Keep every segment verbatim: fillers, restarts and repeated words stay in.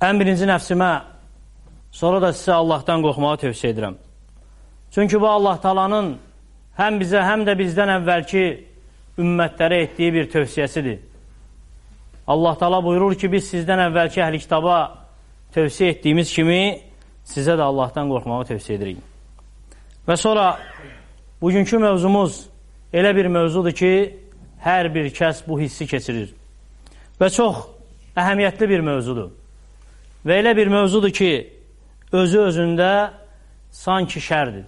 ən birinci nəfsimə, sonra da sizə Allahdan qorxmağı tövsiyə edirəm. Çünki bu Allah Taalanın həm bizə, həm də bizdən əvvəlki ümmətlərə etdiyi bir tövsiyəsidir. Allah Taala buyurur ki, biz sizdən əvvəlki əhl-i kitaba tövsiyə etdiyimiz kimi sizə də Allahdan qorxmağı tövsiyə edirik. Və sonra bugünkü mövzumuz elə bir mövzudur ki, hər bir kəs bu hissi keçirir. Və çox əhəmiyyətli bir mövzudur. Və elə bir mövzudur ki, özü özündə sanki şərdir.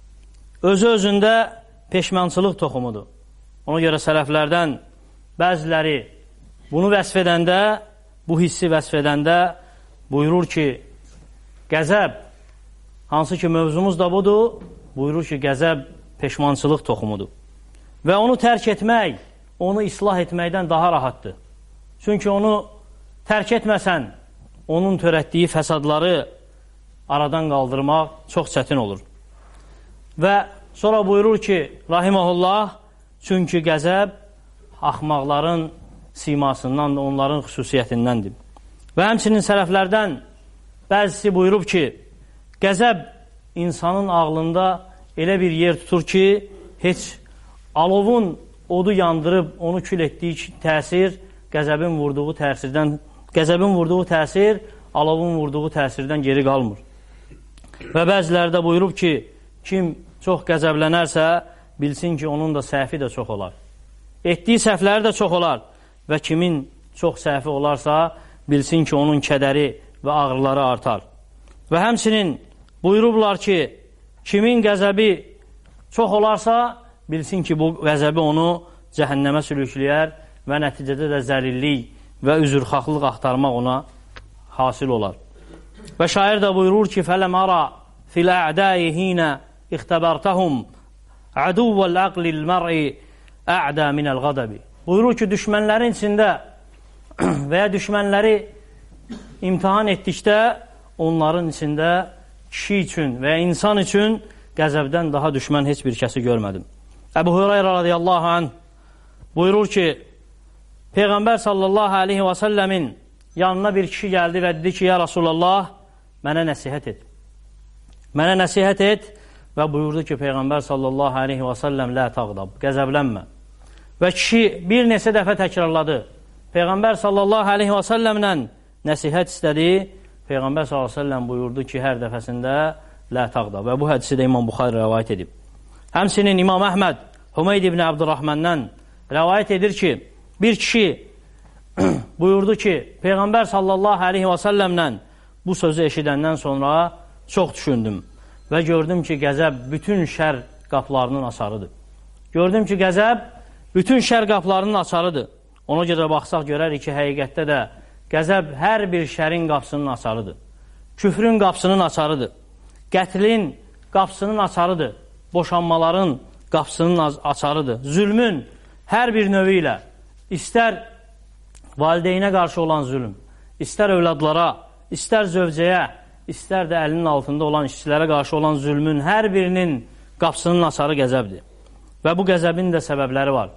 Özü özündə peşmançılıq toxumudur. Ona görə sələflərdən bəziləri bunu vəsf edəndə, bu hissi vəsf edəndə buyurur ki, qəzəb, hansı ki mövzumuz da budur, buyurur ki, qəzəb peşmançılıq toxumudur. Və onu tərk etmək, onu islah etməkdən daha rahatdır. Çünki onu tərk etməsən, onun törətdiyi fəsadları aradan qaldırmaq çox çətin olur. Və sonra buyurur ki, rahiməhullah, çünki qəzəb axmaqların simasından, onların xüsusiyyətindəndir. Və həmçinin sələflərdən bəzisi buyurub ki, qəzəb insanın ağlında elə bir yer tutur ki, heç alovun odu yandırıb onu kül etdiyi təsir qəzəbin vurduğu təsirdən, qəzəbin vurduğu təsir alovun vurduğu təsirdən geri qalmır. Və bəziləri də buyurub ki, kim çox qəzəblənərsə, bilsin ki, onun da səhvi də çox olar. Etdiyi səhvləri də çox olar və kimin çox səhvi olarsa, bilsin ki, onun kədəri və ağrıları artar. Və həmçinin buyurublar ki, kimin qəzəbi çox olarsa, bilsin ki, bu qəzəbi onu cəhənnəmə sürükləyər və nəticədə də zəlillik və üzrxahlıq axtarmaq ona hasil olar. Və şair də buyurur ki, فَلَمْ أَرَى فِي الْأَعْدَاءِ هِينَ اِخْتَبَرْتَهُمْ عَدُوَّ الْعَقْلِ الْمَرْءِ أَعْدَى مِنَ الْغَدَبِ. Buyurur ki, düşmənlərin içində və ya düşmənləri imtihan etdikdə onların içində kişi üçün və ya insan üçün qəzəbdən daha düşmən heç bir kəsi görmədim. Əbu Hüreyrə radiyallahu anh buyurur ki, Peyğəmbər sallallahu aleyhi və səlləmin yanına bir kişi gəldi və dedi ki, ya Rasulallah, mənə nəsihət et. Mənə nəsihət et və buyurdu ki, Peyğəmbər sallallahu aleyhi və səlləm, lə tağdab, qəzəblənmə. Və kişi bir neçə dəfə təkrarladı. Peyğəmbər sallallahu aleyhi və səlləmlə nəsihət istədi. Peyğəmbər sallallahu aleyhi və səlləm buyurdu ki, hər dəfəsində lə tağdab. Və bu hədisi də İmam Buxari rəvayət edib. Həmsinin İmam Əhməd Hümeyd ibn Abdurrahməndən rəvayət edir ki, bir kişi buyurdu ki, Peyğəmbər sallallahu aleyhi və səlləmlə bu sözü eşidəndən sonra çox düşündüm və gördüm ki, qəzəb bütün şər qaplarının açarıdır. Gördüm ki, qəzəb bütün şər qaplarının açarıdır. Ona görə baxsaq görərik ki, həqiqətdə də qəzəb hər bir şərin qapsının açarıdır. Küfrün qapsının açarıdır. Qətlin qapsının açarıdır. Boşanmaların qapsının açarıdır. Zülmün hər bir növü ilə, istər valideynə qarşı olan zülm, istər övladlara, istər zövcəyə, istər də əlinin altında olan işçilərə qarşı olan zülmün hər birinin qapsının açarı qəzəbdir. Və bu qəzəbin də səbəbləri var.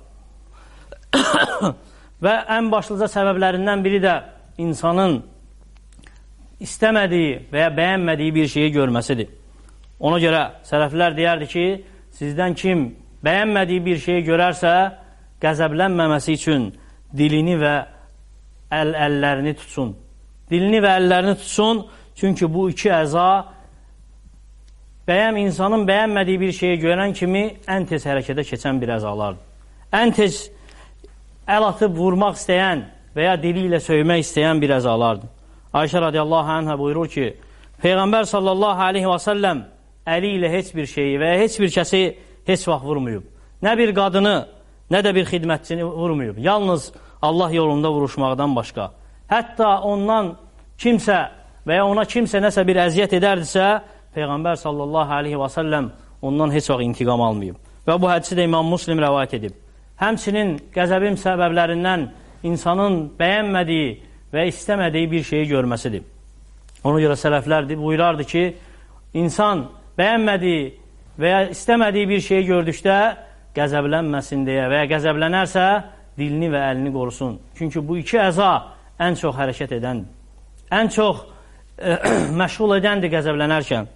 Və ən başlıca səbəblərindən biri də insanın istəmədiyi və ya bəyənmədiyi bir şeyi görməsidir. Ona görə sələflər deyərdi ki, sizdən kim bəyənmədiyi bir şeyi görərsə, qəzəblənməməsi üçün dilini və əl əllərini tutsun. Dilini və əllərini tutsun, çünki bu iki əza bəyəm insanın bəyənmədiyi bir şeyi görən kimi ən tez hərəkətə keçən bir əzalardır. Ən tez əl atıb vurmaq istəyən və ya dili ilə söymək istəyən bir əzalardır. Ayşə radiyallahu anhə buyurur ki, Peyğəmbər sallallahu aleyhi və səlləm əli ilə heç bir şeyi və ya heç bir kəsi heç vaxt vurmuyub. Nə bir qadını, nə də bir xidmətçini vurmuyub. Yalnız Allah yolunda vuruşmaqdan başqa. Hətta ondan kimsə və ya ona kimsə nəsə bir əziyyət edərdisə, Peyğəmbər sallallahu aleyhi və səlləm ondan heç vaxt intiqam almayıb. Və bu hədisi də İmam Muslim rəvayət edib. Həmçinin qəzəbin səbəblərindən insanın bəyənmədiyi və istəmədiyi bir şeyi görməsidir. Ona görə sələflər buyurardı ki, insan bəyənmədiyi və ya istəmədiyi bir şeyi gördükdə qəzəblənməsin deyə və ya qəzəblənərsə dilini və əlini qorusun. Çünki bu iki əza ən çox hərəkət edəndir. ən çox e, məşğul edəndir qəzəblənərkən.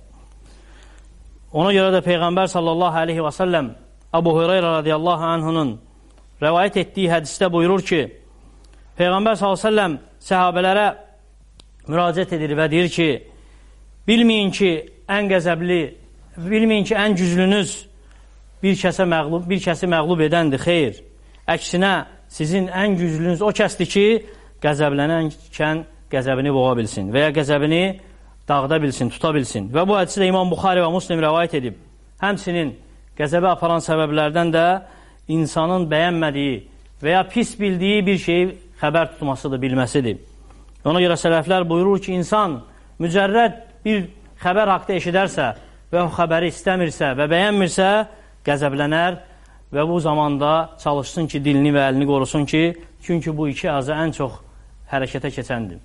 Ona görə də Peyğəmbər sallallahu aleyhi və səlləm Əbu Hüreyrə radiyallahu anhunun rəvayət etdiyi hədisdə buyurur ki, Peyğəmbər sallallahu aleyhi və səlləm səhabələrə müraciət edir və deyir ki, bilməyin ki, ən qəzəbli, bilməyin ki, ən güclünüz bir kəsə məğlub, bir kəsi məğlub edəndir, xeyr. Əksinə, sizin ən güclünüz o kəsdir ki, qəzəblənərkən qəzəbini boğa bilsin və ya qəzəbini dağıda bilsin, tuta bilsin. Və bu hədisi də İmam Buxari və Müslim rəvayət edib. Həmçinin qəzəbə aparan səbəblərdən də insanın bəyənmədiyi və ya pis bildiyi bir şeyi xəbər tutmasıdır, bilməsidir. Ona görə sələflər buyurur ki, insan mücərrəd bir xəbər haqda eşidərsə və o xəbəri istəmirsə və bəyənmirsə, qəzəblənər və bu zamanda çalışsın ki, dilini və əlini qorusun ki, çünki bu iki əza ən çox hərəkətə keçəndir.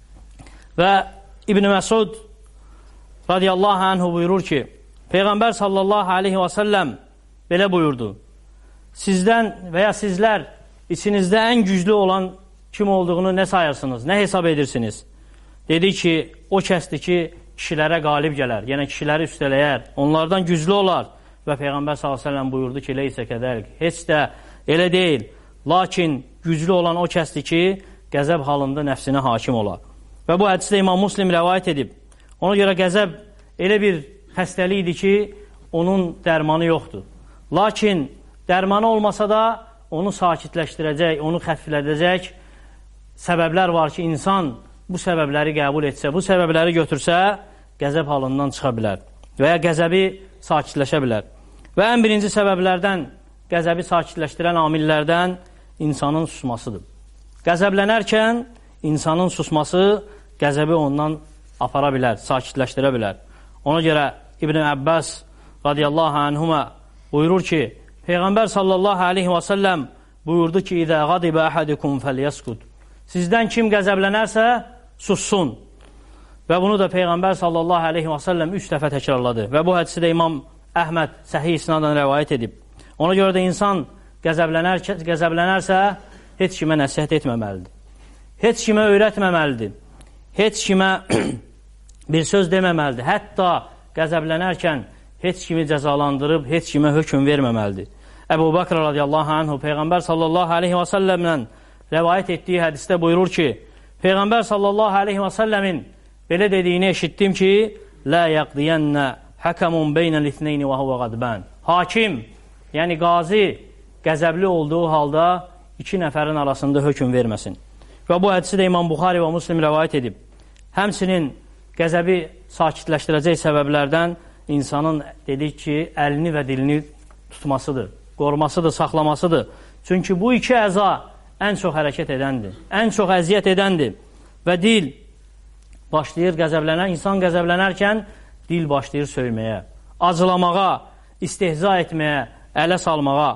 Və İbn Məsud radiyallahu anhu buyurur ki, Peyğəmbər sallallahu aleyhi və səlləm belə buyurdu, sizdən və ya sizlər içinizdə ən güclü olan kim olduğunu nə sayırsınız, nə hesab edirsiniz? Dedi ki, o kəsdir ki, kişilərə qalib gələr, yəni kişiləri üstələyər, onlardan güclü olar. Və Peyğəmbər sallallahu aleyhi və səlləm buyurdu ki, leysə kədəlik, heç də elə deyil, lakin güclü olan o kəsdir ki, qəzəb halında nəfsinə hakim olar. Və bu hədisdə İmam Müslim rəvayət edib. Ona görə qəzəb elə bir xəstəlikdir ki, onun dərmanı yoxdur. Lakin dərmanı olmasa da onu sakitləşdirəcək, onu xəfiflədəcək səbəblər var ki, insan bu səbəbləri qəbul etsə, bu səbəbləri götürsə, qəzəb halından çıxa bilər və ya qəzəbi sakitləşə bilər. Və ən birinci səbəblərdən, qəzəbi sakitləşdirən amillərdən insanın susmasıdır. Qəzəblənərkən insanın susması qəzəbi ondan apara bilər, sakitləşdirə bilər. Ona görə İbn Abbas radiyallahu anhuma buyurur ki, Peyğəmbər sallallahu aleyhi və səlləm buyurdu ki, İzə qadibə əhədikum fəlyəskud. Sizdən kim qəzəblənərsə, sussun. Və bunu da Peyğəmbər sallallahu aleyhi və səlləm üç dəfə təkrarladı. Və bu hədisi də İmam Əhməd səhih isnadla rəvayət edib. Ona görə də insan qəzəblənər, qəzəblənərsə, heç kimə nəsihət etməməlidir. Heç kimə öyrətməməlidir. Heç kimə bir söz deməməlidir. Hətta qəzəblənərkən heç kimi cəzalandırıb, heç kimə hökm verməməlidir. Əbu Bakr radiyallahu anhu Peyğəmbər sallallahu aleyhi və səlləmlə rəvayət etdiyi hədisdə buyurur ki, Peyğəmbər sallallahu aleyhi və səlləmin belə dediyini eşitdim ki, Lə yəqdiyənnə həkəmun beynəl ithneyni və huvə qadbən. Hakim, yəni qazi, qəzəbli olduğu halda iki nəfərin arasında hökm verməsin. Və bu hədisi də İmam Buxari və Müslim rəvayət edib. Həmçinin qəzəbi sakitləşdirəcək səbəblərdən insanın dedik ki, əlini və dilini tutmasıdır, qorumasıdır, saxlamasıdır. Çünki bu iki əza ən çox hərəkət edəndir, ən çox əziyyət edəndir. Və dil başlayır qəzəblənər, insan qəzəblənərkən dil başlayır söyməyə, acılamağa, istehza etməyə, ələ salmağa.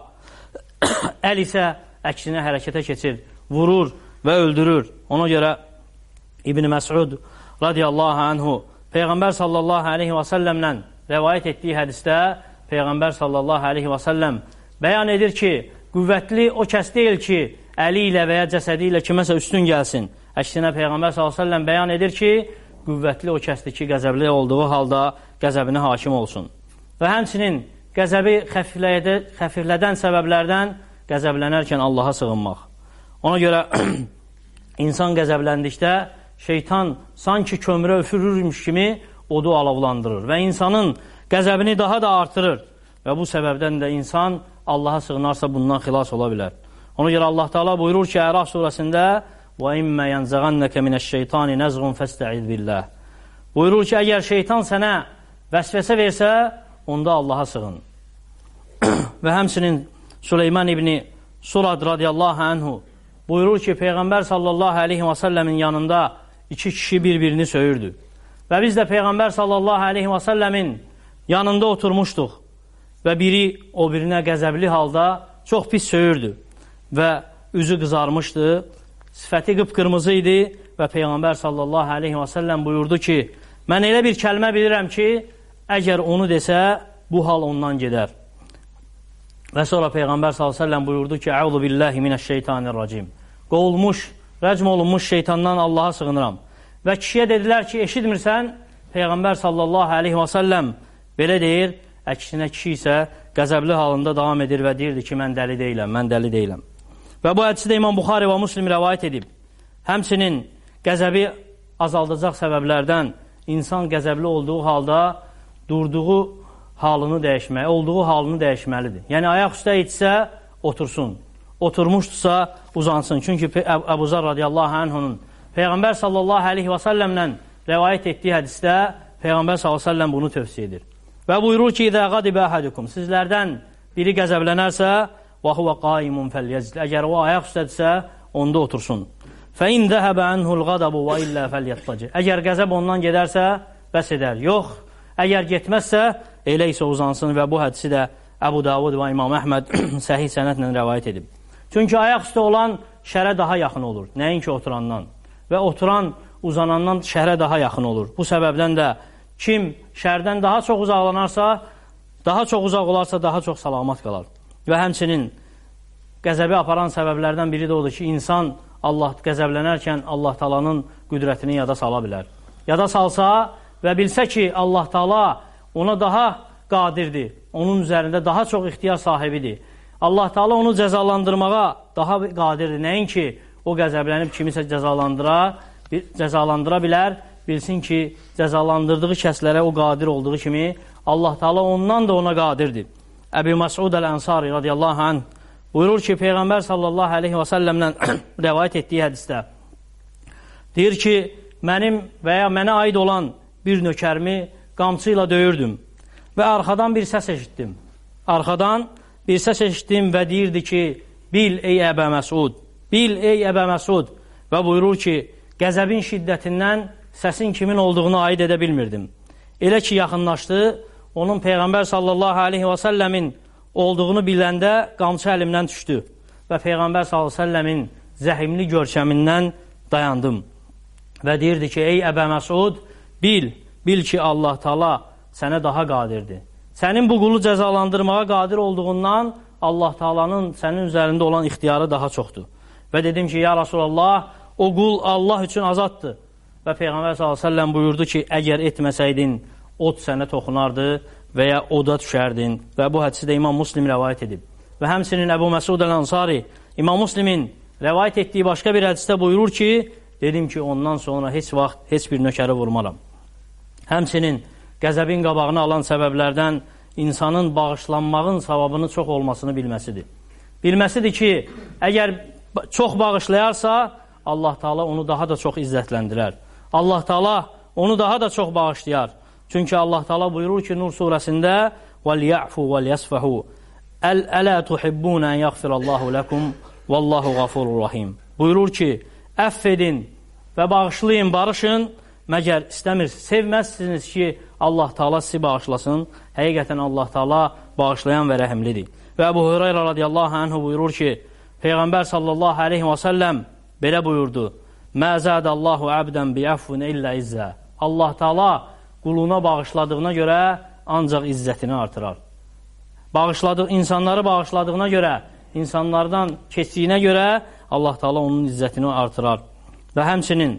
Əl isə əksinə hərəkətə keçir, vurur və öldürür. Ona görə İbn Məsud radiyallahu anhu Peyğəmbər sallallahu aleyhi və səlləmlə rəvayət etdiyi hədisdə Peyğəmbər sallallahu aleyhi və səlləm bəyan edir ki, qüvvətli o kəs deyil ki, əli ilə və ya cəsədi ilə kiməsə üstün gəlsin. Əksinə Peyğəmbər sallallahu aleyhi və səlləm bəyan edir ki, qüvvətli o kəsdir ki, qəzəbli olduğu halda qəzəbinə hakim olsun. Və həmçinin qəzəbi xəfiflədən səbəblərdən qəzəblənərkən Allaha sığınmaq. Ona görə insan qəzəbləndikdə şeytan sanki kömrə üfürürmüş kimi odu alovlandırır və insanın qəzəbini daha da artırır. Və bu səbəbdən də insan Allaha sığınarsa bundan xilas ola bilər. Ona görə Allah Teala buyurur ki, Əraf surəsində وَإِمَّا يَنْزَغَنَّكَ مِنَ الشَّيْطَانِ نَزْغٌ فَاسْتَعِذْ بِاللّٰهِ. Buyurur ki, əgər şeytan sənə vəsvəsə versə, onda Allaha sığın. Və həmçinin Süleyman ibn Surad radiyallahu anhu buyurur ki, Peyğəmbər sallallahu aleyhi və səlləmin yanında iki kişi bir-birini söyürdü. Və biz də Peyğəmbər sallallahu aleyhi və səlləmin yanında oturmuşduq və biri o birinə qəzəbli halda çox pis söyürdü və üzü qızarmışdı, sifəti qıpqırmızı idi və Peyğəmbər sallallahu aleyhi və səlləm buyurdu ki, mən elə bir kəlmə bilirəm ki, əgər onu desə, bu hal ondan gedər. Və sonra Peyğəmbər sallallahu aleyhi və səlləm buyurdu ki, Əuzu billahi minəşşeytanirracim. Qovulmuş, rəcm olunmuş şeytandan Allaha sığınıram. Və kişiyə dedilər ki, eşitmirsən? Peyğəmbər sallallahu aleyhi və səlləm belə deyir, əksinə kişi isə qəzəbli halında davam edir və deyirdi ki, mən dəli deyiləm, mən dəli deyiləm. Və bu hədisi də İmam Buxari və Müslim rəvayət edib. Həmçinin qəzəbi azaldacaq səbəblərdən insan qəzəbli olduğu halda durduğu halını dəyişməli, olduğu halını dəyişməlidir. Yəni, ayaq üstə etsə, otursun. Oturmuşdursa, uzansın. Çünki Əbu Zər radiyallahu anhunun Peyğəmbər sallallahu aleyhi və səlləmlə rəvayət etdiyi hədisdə Peyğəmbər sallallahu aleyhi və səlləm bunu tövsiyə edir. Və buyurur ki, İzə qadibə əhədukum, sizlərdən biri qəzəblənərsə, və huvə qaimun fəlyəzl, əgər o ayaq üstədirsə, onda otursun. Fəin zəhəbə ənhul qadabu və illə fəlyattacı. Əgər qəzəb ondan gedərsə, bəs edər. Yox, əgər getməzsə, elə isə uzansın və bu hədisi də Əbu Davud və İmam Əhməd səhih sənədlə rəvayət edib. Çünki ayaq üstə olan şərə daha yaxın olur, nəinki oturandan. Və oturan, uzanandan şərə daha yaxın olur. Bu səbəbdən də kim şərdən daha çox uzaqlanarsa, daha çox uzaq olarsa, daha çox salamat qalar. Və həmçinin qəzəbi aparan səbəblərdən biri də odur ki, insan Allah qəzəblənərkən Allah Taala'nın qüdrətini yada sala bilər. Yada salsa və bilsə ki, Allah Taala ona daha qadirdir, onun üzərində daha çox ixtiyar sahibidir. Allah Taala onu cəzalandırmağa daha qadirdir. Nəinki o qəzəblənib kimisə cəzalandıra, cəzalandıra bilər, bilsin ki, cəzalandırdığı kəslərə o qadir olduğu kimi Allah Taala ondan da ona qadirdir. Əbu Məsud əl-Ənsari radiyallahu anh buyurur ki, Peyğəmbər sallallahu aleyhi və səlləmlə rəvayət etdiyi hədisdə deyir ki, mənim və ya mənə aid olan bir nökərimi qamçı ilə döyürdüm və arxadan bir səs eşitdim. Arxadan bir səs eşitdim və deyirdi ki, bil ey Əbə Məsud, bil ey Əbə Məsud və buyurur ki, qəzəbin şiddətindən səsin kimin olduğunu aid edə bilmirdim. Elə ki, yaxınlaşdı, onun Peyğəmbər sallallahu aleyhi və səlləmin olduğunu biləndə qamçı əlimdən düşdü və Peyğəmbər sallallahu aleyhi və səlləmin zəhimli görkəmindən dayandım və deyirdi ki, ey Əbə Məsud, bil, bil ki, Allah Taala sənə daha qadirdir. Sənin bu qulu cəzalandırmağa qadir olduğundan Allah Taalanın sənin üzərində olan ixtiyarı daha çoxdur. Və dedim ki, ya Rasulallah, o qul Allah üçün azaddır. Və Peyğəmbər sallallahu aleyhi və səlləm buyurdu ki, əgər etməsəydin, od sənə toxunardı və ya oda düşərdin. Və bu hədisi də İmam Müslim rəvayət edib. Və həmçinin Əbu Məsud əl-Ənsari İmam Müslimin rəvayət etdiyi başqa bir hədisdə buyurur ki, dedim ki, ondan sonra heç vaxt heç bir nökəri vurmaram. Həmçinin qəzəbin qabağını alan səbəblərdən insanın bağışlanmağın savabını çox olmasını bilməsidir. Bilməsidir ki, əgər çox bağışlayarsa, Allah Taala onu daha da çox izzətləndirər. Allah Taala onu daha da çox bağışlayar. Çünki Allah Taala buyurur ki, Nur surəsində وَلْيَعْفُوا وَلْيَسْفَحُوا أَلَا تُحِبُّونَ أَنْ يَغْفِرَ اللّٰهُ لَكُمْ وَاللّٰهُ غَفُورٌ رَحِيمٌ. Buyurur ki, əff edin və bağışlayın, barışın, məgər istəmirsiniz, sevməzsiniz ki, Allah Taala sizi bağışlasın. Həqiqətən Allah Taala bağışlayan və rəhimlidir. Və Əbu Hüreyrə radiyallahu anhu buyurur ki, Peyğəmbər sallallahu aleyhi və səlləm belə buyurdu, Mə zədəllahu əbdən biəffun illə izzə. Allah Taala quluna bağışladığına görə ancaq izzətini artırar. Bağışladığı, insanları bağışladığına görə, insanlardan keçdiyinə görə Allah Taala onun izzətini artırar. Və həmçinin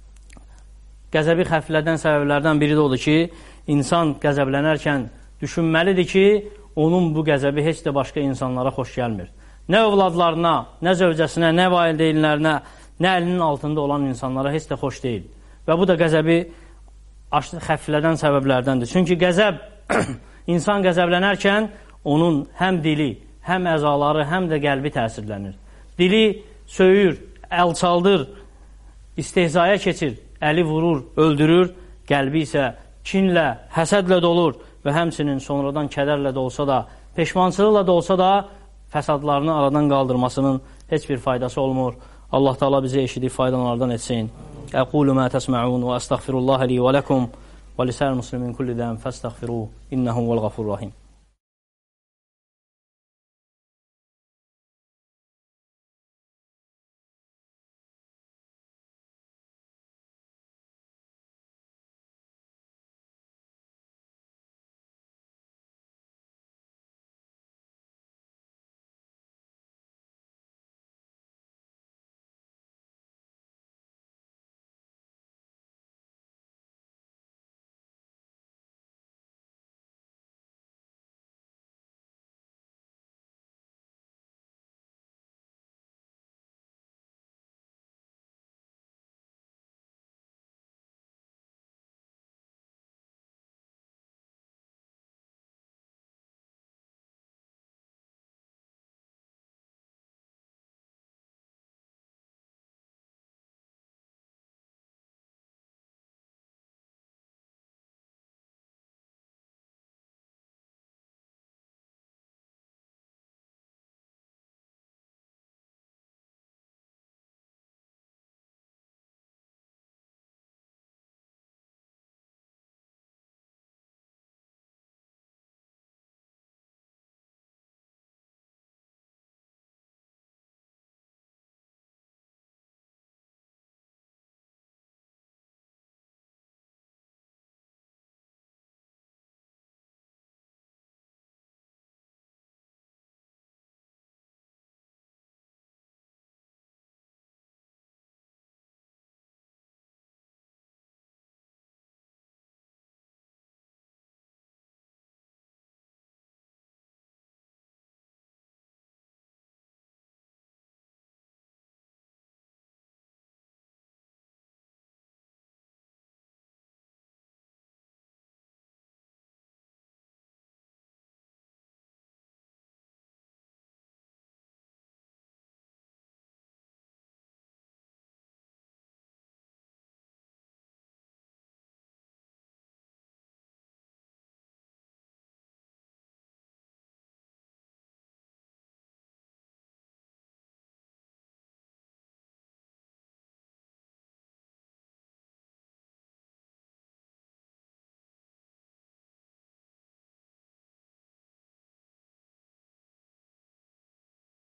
qəzəbi xəflədən səbəblərdən biri də odur ki, insan qəzəblənərkən düşünməlidir ki, onun bu qəzəbi heç də başqa insanlara xoş gəlmir. Nə övladlarına, nə zövcəsinə, nə valideynlərinə, nə əlinin altında olan insanlara heç də xoş deyil. Və bu da qəzəbi xəflədən səbəblərdəndir. Çünki qəzəb, insan qəzəblənərkən onun həm dili, həm əzaları, həm də qəlbi təsirlənir. Dili söyür, əl çaldır, istehzaya keçir, əli vurur, öldürür, qəlbi isə kinlə, həsədlə dolur və həmçinin sonradan kədərlə də olsa da, peşmançılıqla da olsa da fəsadlarını aradan qaldırmasının heç bir faydası olmur. Allah Taala bizi eşidib faydalardan etsin. Əqulu mə təsmə'un və əstəğfirullaha li və ləkum və lisəl muslimin kulli dən fəstəğfiruhu innəhu vəl-ğafurur rahim.